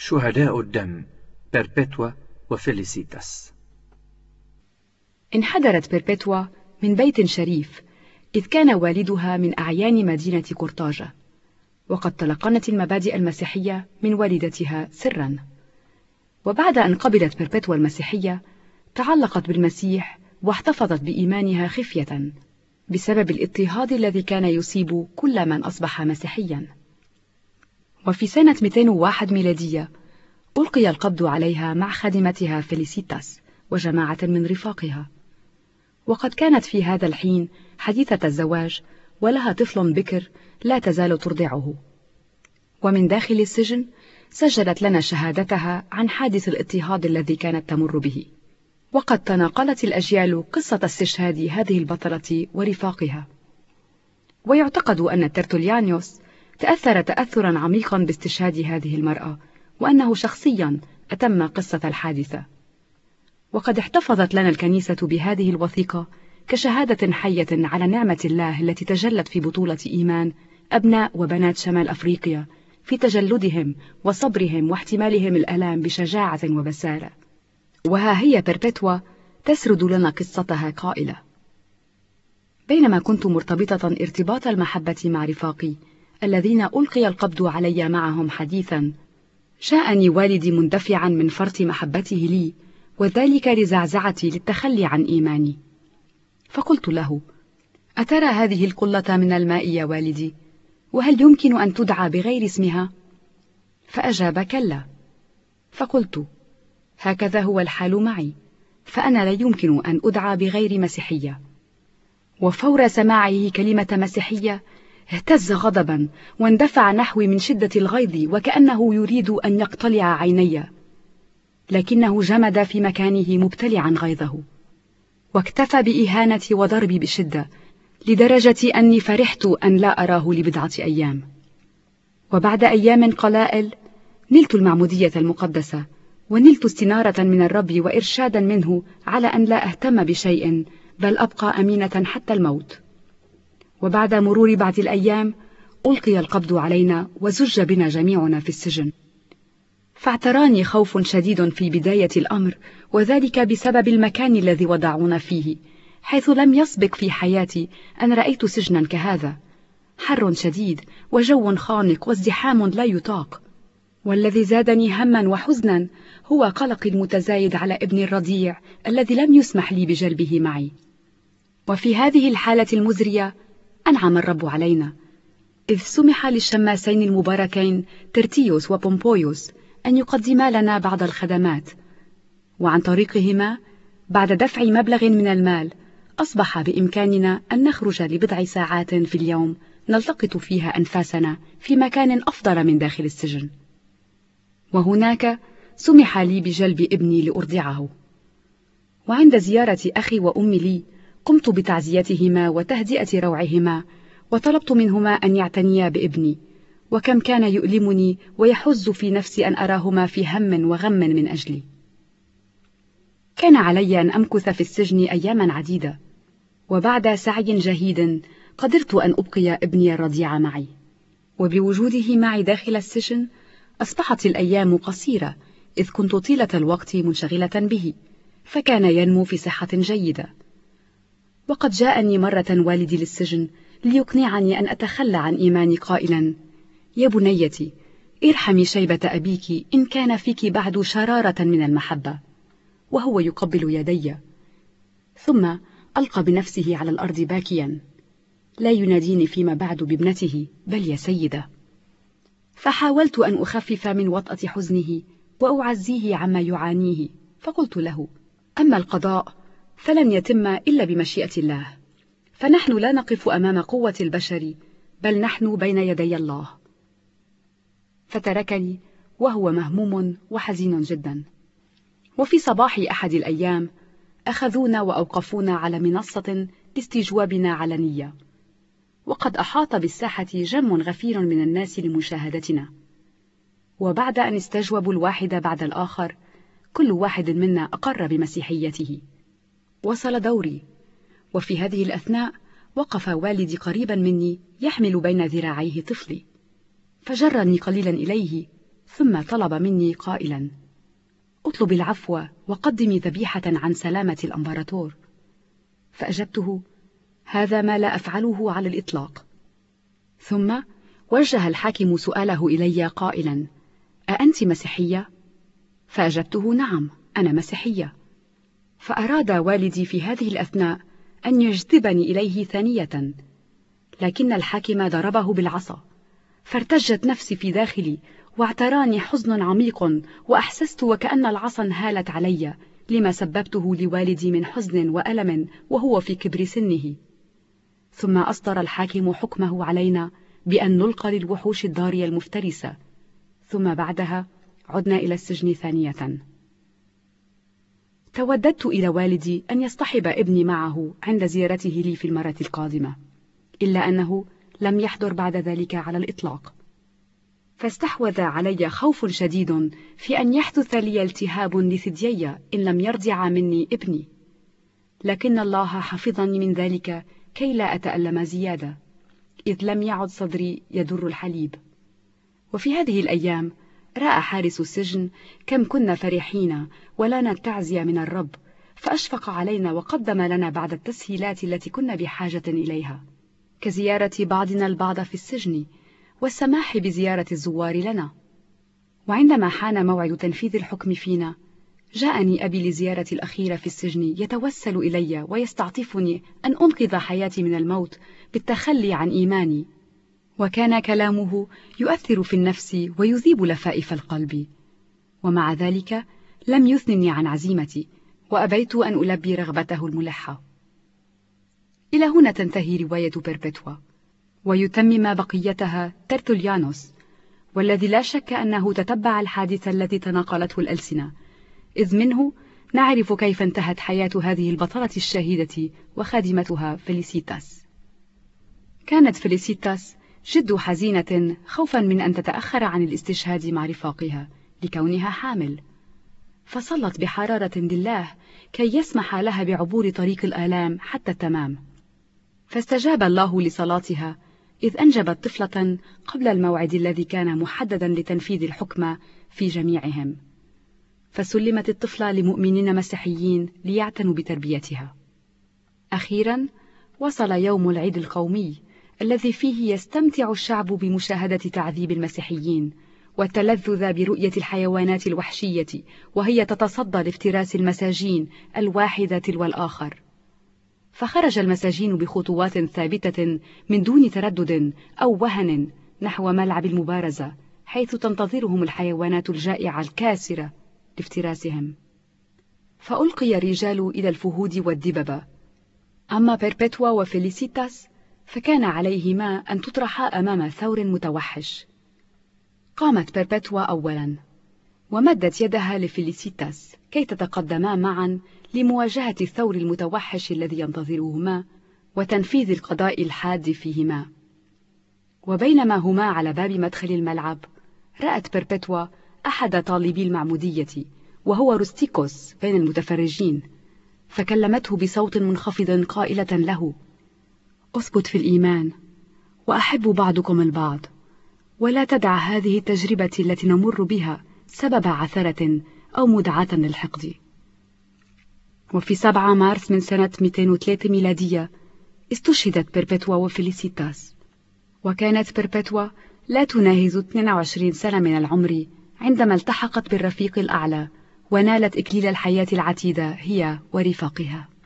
شهداء الدم بيربيتوا وفيليسيتاس. انحدرت بيربيتوا من بيت شريف، إذ كان والدها من أعيان مدينة قرطاجة، وقد تلقنت المبادئ المسيحية من والدتها سرا. وبعد أن قبلت بيربيتوا المسيحية تعلقت بالمسيح واحتفظت بإيمانها خفية بسبب الاضطهاد الذي كان يصيب كل من أصبح مسيحيا. وفي سنة 201 ميلادية ألقي القبض عليها مع خادمتها فيليسيتاس وجماعة من رفاقها، وقد كانت في هذا الحين حديثة الزواج ولها طفل بكر لا تزال ترضعه. ومن داخل السجن سجلت لنا شهادتها عن حادث الاضطهاد الذي كانت تمر به، وقد تناقلت الأجيال قصة استشهاد هذه البطلة ورفاقها. ويعتقد أن ترتوليانيوس تأثر تأثرا عميقا باستشهاد هذه المرأة، وأنه شخصيا أتم قصة الحادثة. وقد احتفظت لنا الكنيسة بهذه الوثيقة كشهادة حية على نعمة الله التي تجلت في بطولة إيمان أبناء وبنات شمال أفريقيا في تجلدهم وصبرهم واحتمالهم الآلام بشجاعة وبسالة. وها هي بيربيتوا تسرد لنا قصتها قائلة: بينما كنت مرتبطة ارتباط المحبة مع رفاقي الذين ألقي القبض علي معهم حديثا، جاءني والدي مندفعا من فرط محبته لي، وذلك لزعزعتي للتخلي عن إيماني. فقلت له: أترى هذه القلة من الماء يا والدي؟ وهل يمكن أن تدعى بغير اسمها؟ فأجاب: كلا. فقلت: هكذا هو الحال معي، فأنا لا يمكن أن أدعى بغير مسيحية. وفور سماعه كلمة مسيحية اهتز غضبا واندفع نحوي من شدة الغيظ وكأنه يريد أن يقتلع عيني، لكنه جمد في مكانه مبتلعا غيظه، واكتفى بإهانتي وضربي بشدة لدرجة أني فرحت أن لا أراه لبضعة أيام. وبعد أيام قلائل نلت المعمودية المقدسة، ونلت استنارة من الرب وإرشادا منه على أن لا أهتم بشيء بل أبقى أمينة حتى الموت. وبعد مرور بعض الأيام ألقي القبض علينا وزج بنا جميعنا في السجن. فاعتراني خوف شديد في بداية الأمر، وذلك بسبب المكان الذي وضعونا فيه، حيث لم يسبق في حياتي أن رأيت سجنا كهذا، حر شديد وجو خانق وازدحام لا يطاق. والذي زادني هما وحزنا هو قلقي المتزايد على ابني الرضيع الذي لم يسمح لي بجلبه معي. وفي هذه الحالة المزرية أنعم الرب علينا، إذ سمح للشماسين المباركين ترتيوس وبومبويوس أن يقدما لنا بعض الخدمات، وعن طريقهما بعد دفع مبلغ من المال أصبح بإمكاننا أن نخرج لبضع ساعات في اليوم نلتقط فيها أنفاسنا في مكان أفضل من داخل السجن. وهناك سمح لي بجلب ابني لأرضعه. وعند زيارة أخي وأمي لي قمت بتعزيتهما وتهدئة روعهما، وطلبت منهما أن يعتنيا بابني، وكم كان يؤلمني ويحز في نفسي أن أراهما في هم وغم من أجلي. كان علي أن أمكث في السجن أياما عديدة، وبعد سعي جهيد قدرت أن أبقي ابني الرضيع معي. وبوجوده معي داخل السجن أصبحت الأيام قصيرة، إذ كنت طيلة الوقت منشغلة به، فكان ينمو في صحة جيدة. وقد جاءني مرة والدي للسجن ليقنعني أن أتخلى عن إيماني قائلا: يا بنيتي، ارحمي شيبة أبيك إن كان فيك بعد شرارة من المحبة. وهو يقبل يدي، ثم ألقى بنفسه على الأرض باكيا، لا يناديني فيما بعد بابنته بل يا سيدة. فحاولت أن أخفف من وطأة حزنه وأعزيه عما يعانيه، فقلت له: أما القضاء فلن يتم إلا بمشيئة الله، فنحن لا نقف أمام قوة البشر بل نحن بين يدي الله. فتركني وهو مهموم وحزين جدا. وفي صباح أحد الأيام أخذونا وأوقفونا على منصة لاستجوابنا علنية، وقد أحاط بالساحة جم غفير من الناس لمشاهدتنا. وبعد أن استجوبوا الواحد بعد الآخر كل واحد منا أقر بمسيحيته. وصل دوري، وفي هذه الأثناء وقف والدي قريبا مني يحمل بين ذراعيه طفلي، فجرني قليلا إليه ثم طلب مني قائلا: اطلب العفو وقدمي ذبيحة عن سلامة الأمبراطور. فأجبته: هذا ما لا أفعله على الإطلاق. ثم وجه الحاكم سؤاله إلي قائلا: أأنت مسيحية؟ فأجبته: نعم، أنا مسيحية. فأراد والدي في هذه الأثناء أن يجذبني إليه ثانية، لكن الحاكم ضربه بالعصا، فارتجت نفسي في داخلي واعتراني حزن عميق، وأحسست وكأن العصا انهالت علي لما سببته لوالدي من حزن وألم وهو في كبر سنه. ثم أصدر الحاكم حكمه علينا بأن نلقى للوحوش الضارية المفترسة، ثم بعدها عدنا إلى السجن ثانية. توددت إلى والدي أن يصطحب ابني معه عند زيارته لي في المرة القادمة، إلا أنه لم يحضر بعد ذلك على الإطلاق. فاستحوذ علي خوف شديد في أن يحدث لي التهاب لثديي إن لم يرضع مني ابني، لكن الله حفظني من ذلك كي لا أتألم زيادة، إذ لم يعد صدري يدر الحليب. وفي هذه الأيام رأى حارس السجن كم كنا فرحين ولنا التعزية من الرب، فأشفق علينا وقدم لنا بعض التسهيلات التي كنا بحاجة إليها، كزيارة بعضنا البعض في السجن والسماح بزيارة الزوار لنا. وعندما حان موعد تنفيذ الحكم فينا، جاءني أبي لزيارتي الأخيرة في السجن يتوسل إلي ويستعطفني أن أنقذ حياتي من الموت بالتخلي عن إيماني، وكان كلامه يؤثر في النفس ويذيب لفائف القلب. ومع ذلك لم يثنني عن عزيمتي، وأبيت أن ألبي رغبته الملحة. إلى هنا تنتهي رواية بيربتوا، ويتمم بقيتها ترتوليانوس، والذي لا شك أنه تتبع الحادثة التي تناقلته الألسنة، إذ منه نعرف كيف انتهت حياة هذه البطلة الشهيدة وخادمتها فيليسيتاس. كانت فيليسيتاس جد حزينة خوفا من أن تتأخر عن الاستشهاد مع رفاقها لكونها حامل، فصلت بحرارة لله كي يسمح لها بعبور طريق الآلام حتى التمام، فاستجاب الله لصلاتها إذ أنجبت طفلة قبل الموعد الذي كان محددا لتنفيذ الحكم في جميعهم، فسلمت الطفلة لمؤمنين مسيحيين ليعتنوا بتربيتها. أخيرا وصل يوم العيد القومي الذي فيه يستمتع الشعب بمشاهدة تعذيب المسيحيين والتلذذ برؤية الحيوانات الوحشية وهي تتصدى لافتراس المساجين الواحد تلو الآخر. فخرج المساجين بخطوات ثابتة من دون تردد أو وهن نحو ملعب المبارزة، حيث تنتظرهم الحيوانات الجائعة الكاسرة لافتراسهم. فألقي الرجال إلى الفهود والدببة، أما بيربتوا وفيليسيتاس فكان عليهما أن تطرحا أمام ثور متوحش. قامت بيربتوا أولا ومدت يدها لفيليسيتاس كي تتقدما معا لمواجهة الثور المتوحش الذي ينتظرهما وتنفيذ القضاء الحاد فيهما. وبينما هما على باب مدخل الملعب، رأت بيربتوا أحد طالبي المعمودية وهو روستيكوس بين المتفرجين، فكلمته بصوت منخفض قائلة له: أثبت في الإيمان وأحب بعضكم البعض، ولا تدع هذه التجربة التي نمر بها سبب عثرة أو مدعاة للحقد. وفي 7 مارس من سنة 203 ميلادية استشهدت بيربتوا وفيليسيتاس، وكانت بيربتوا لا تناهز 22 سنة من العمر عندما التحقت بالرفيق الأعلى ونالت إكليل الحياة العتيدة هي ورفاقها.